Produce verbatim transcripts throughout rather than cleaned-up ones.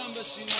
بزن به سینه.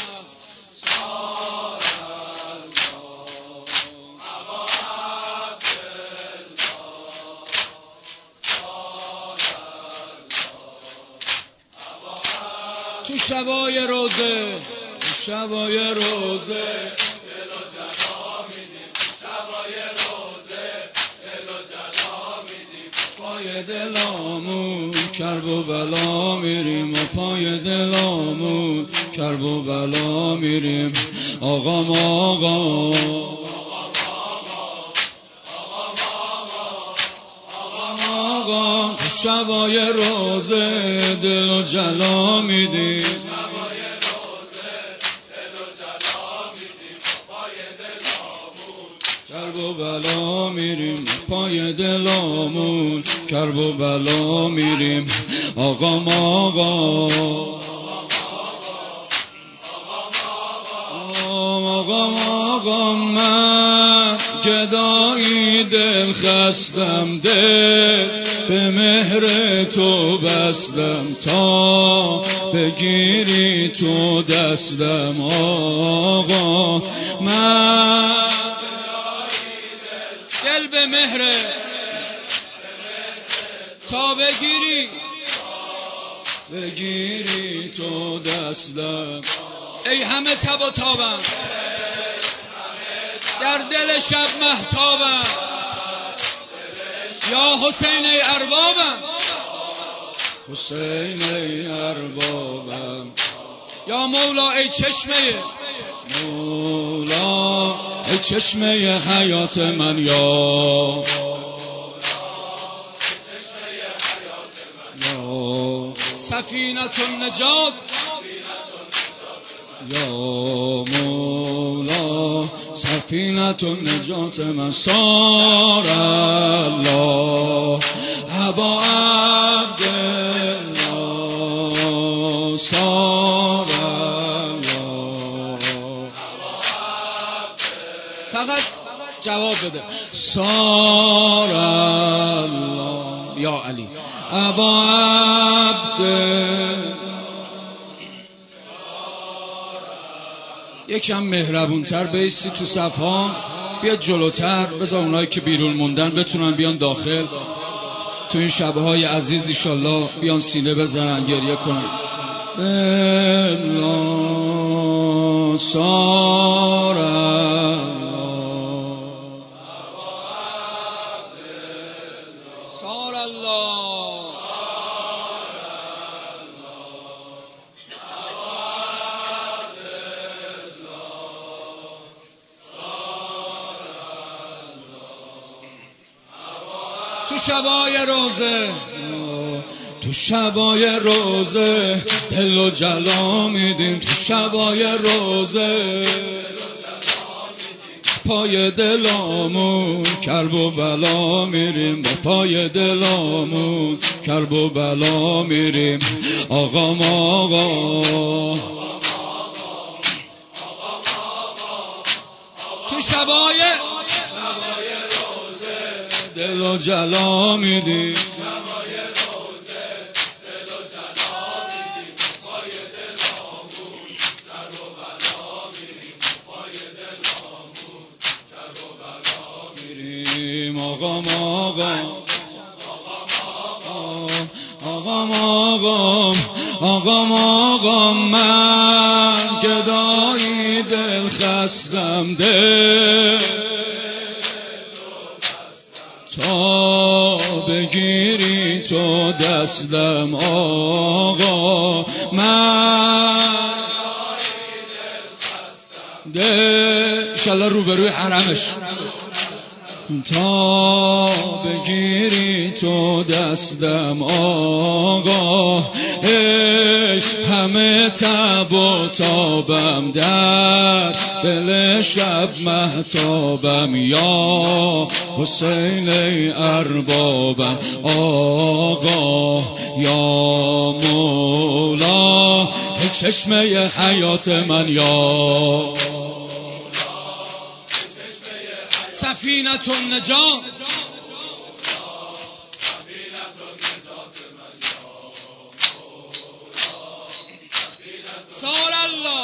تو شبای روزه، تو شبای روزه دل و جلا میدیم، تو شبای روزه دل و جلا میدیم، پای دلامون کرب و بلا میریم، و پای دلامون کرب و بلا میریم. آقام آقا تو شبای روزه دل و جلا میدیم، شبای روزه دل و جلا میدیم، پای دلامون کرب و بلا میریم، پای دلامون کرب و بلا میریم. آقام آقا آقام آقا من گدایی دل خستم، دل به مهر تو بستم، تا بگیری تو دستم. آقا من دل به مهر تا بگیری بگیری تو دستم. ای همه تب و تابم در دل شب مهتابم، یا حسین ای اربابم، حسین ای اربابم. یا مولا ای چشمه مولا ای چشمه حیات من، یا یا سفینه النجات، یا مولا سفینه النجات من. صار الله ابا عبدالله، صار الله. فقط جواب بده. صار الله یا علی ابا عبدالله. یکم مهربونتر بیستی تو صفحه، بیاد جلوتر، بذار اونایی که بیرون موندن بتونن بیان داخل. تو این شبهای عزیز ایشالله بیان سینه بزنن، گریه کنن. الله صار الله صار الله. تو شبای روزه تو شبای روزه دل و جلا میدیم، تو شبای روزه پای دلامون کرب و بلا میریم، با پای دلامون کرب و بلا میریم. آقام آقا تو شبای دل و جلا میدیم، شبای روزه دل و جلا میدیم، پای دلامون کرب و بلا میریم، پای دلامون کرب و بلا میریم. آقام آقا آقام آقام آقام آقام من گدایی دل خستم، دل تا بگیری تو دستم. آقا من ده انشالله روبروی حرمش، تا بگیری تو دستم. آقا ای همه تب و تابم در دل شب مهتابم، یا حسین ای اربابم. آقا یا مولا ای چشمه حیات من، یا سفینه النجات، صار الله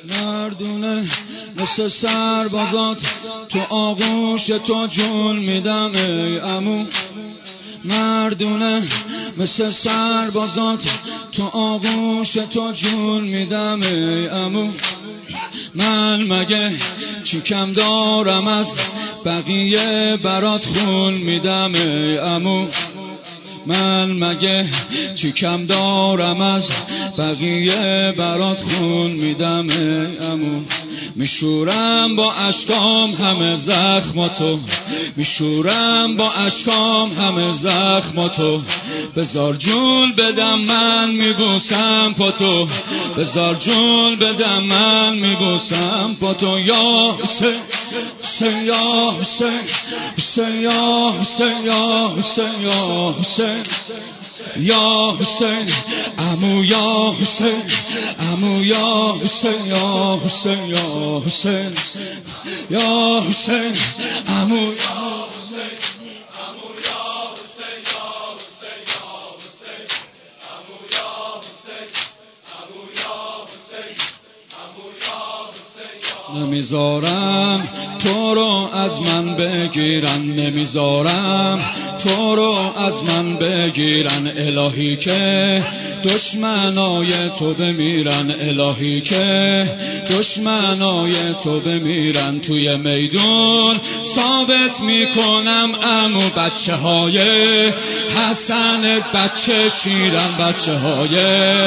مردونه مثل سربازات تو آغوش تو جون میدم ای عمو. مردونه مثل سربازات تو آغوش تو جون میدم ای عمو. من مگه چی کم دارم از بقیه برات خون میدم ای عمو. من مگه چی کم دارم از بقیه برات خون میدم ای عمو. میشورم با اشکام همه زخماتو، میشورم با اشکام همه زخماتو. بذار جون بدم من میبوسم پاتو، بذار جون بدم من میبوسم پاتو. یا حسین حسین یا حسین حسین یا حسین یا حسین یا حسین یا حسین عمو یا حسین عمو یا حسین یا حسین یا حسین یا حسین عمو یا حسین عمو یا حسین یا حسین یا حسین عمو یا حسین عمو یا حسین عمو یا حسین. نمیذارم تو رو از من بگیرن، نمیذارم تو رو از من بگیرن. الهی که دشمنای تو بمیرن، الهی که دشمنای تو بمیرن. توی میدون ثابت میکنم عمو بچه های حسنت بچه شیرن، بچه های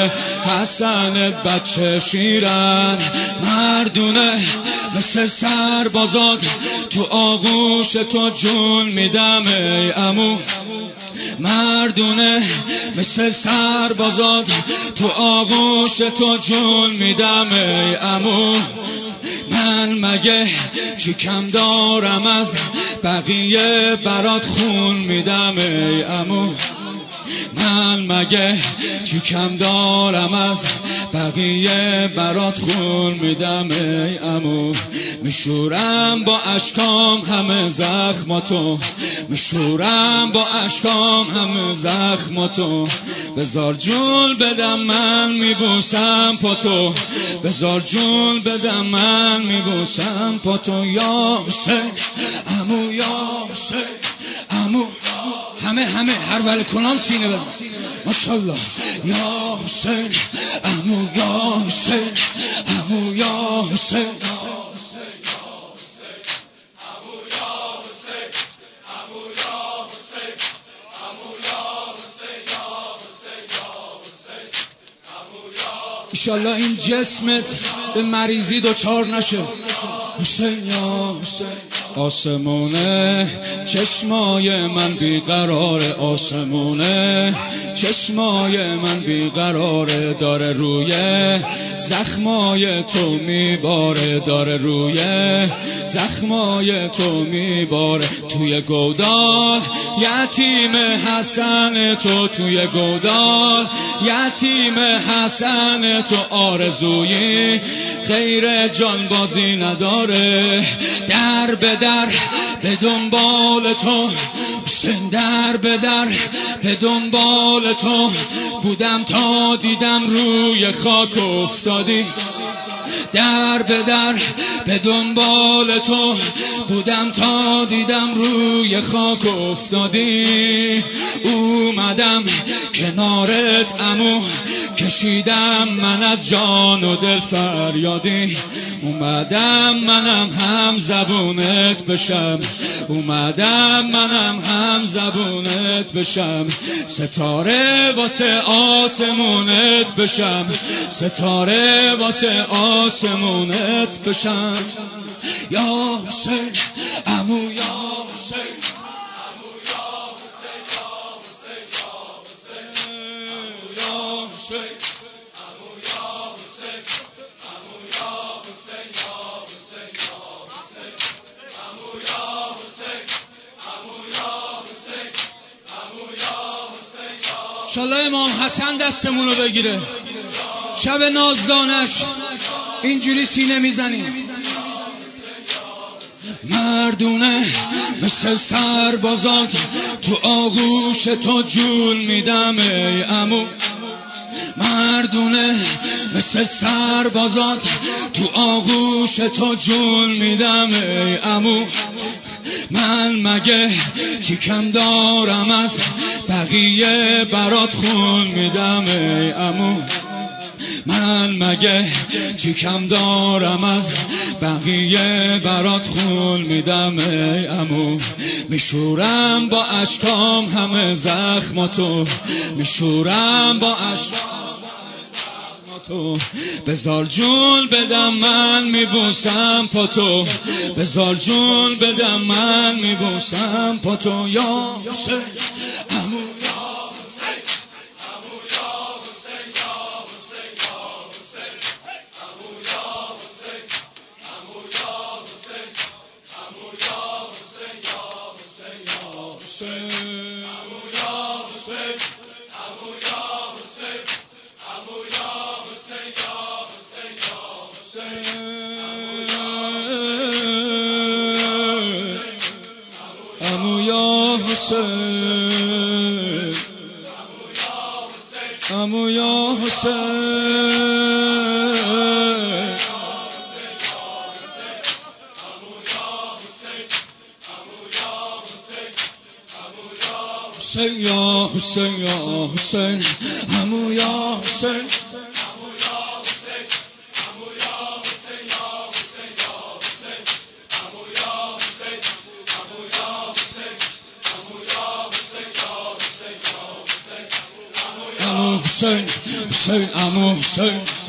حسنت بچه شیرن. مردونه مثل سربازات تو آغوش تو جون میدم ای عمو. مردونه مثل سربازات تو آغوش تو جون میدم ای عمو. من مگه چی کم دارم از بقیه برات خون میدم ای عمو. من مگه چی کم دارم از بقیه برات خون میدم ای عمو. میشورم با اشکام همه زخماتو، میشورم با اشکام همه زخماتو. بذار جون بدم من میبوسم پاتو، بذار جون بدم من میبوسم پاتو. یا حسین عمو یا حسین عمو. همه همه هر ول کنان سینه بزن ماشاءالله. یا حسین عمو یا حسین عمو یا حسین ایشالله این جسمت به مریضی دوچار نشه. حسین یا حسین. آسمونه چشمای من بیقراره، آسمونه چشمای من بیقراره. داره روی زخمای تو میباره، داره روی زخمای تو میباره. توی گودال یتیم حسن تو، توی گودال یتیم حسن تو. آرزویی غیر جانبازی نداره. در به در به دنبال تو حسین، در به در به دنبال تو بودم تا دیدم روی خاک افتادی. در به در به دنبال تو بودم تا دیدم روی خاک افتادی. اومدم کنارت عمو، کشیدم من از جان و دل فریادی. اومدم منم هم زبونت بشم، اومدم منم هم زبونت بشم. ستاره واسه آسمونت بشم، ستاره واسه آسمونت بشم. یا حسین عمو یا حسین عمو یا حسین یا حسین یا حسین عمو یا حسین عمو یا حسین یا حسین یا حسین عمو یا حسین عمو یا حسین عمو یا حسین. انشالله امام حسن دستمون رو بگیره. شب نازدانش اینجوری سینه میزنیم. مردونه مثل سربازات تو آغوش تو جون میدم ای عمو. مردونه مثل سربازات تو آغوش تو جون میدم ای عمو. من مگه چی کم دارم از بقیه برات خون میدم ای عمو. من مگه چی کم دارم از بقیه برات خون میدم ای عمو. میشورم با اشکام همه زخماتو، میشورم با اشکام تو. بذار جون بدم من میبوسم پا تو، بذار جون بدم من میبوسم پا تو. یا حسین عمو، یا حسین عمو، یا حسین، یا حسین، یا حسین عمو، یا حسین عمو، یا حسین عمو، یا حسین، یا حسین، یا حسین عمو، یا حسین عمو، یا حسین عمو، یا حسین، یا حسین، یا حسین عمو، یا حسین عمو، یا حسین حسین، یا حسین، یا حسین عمو، یا حسین عمو، حسین حسین عمو، حسین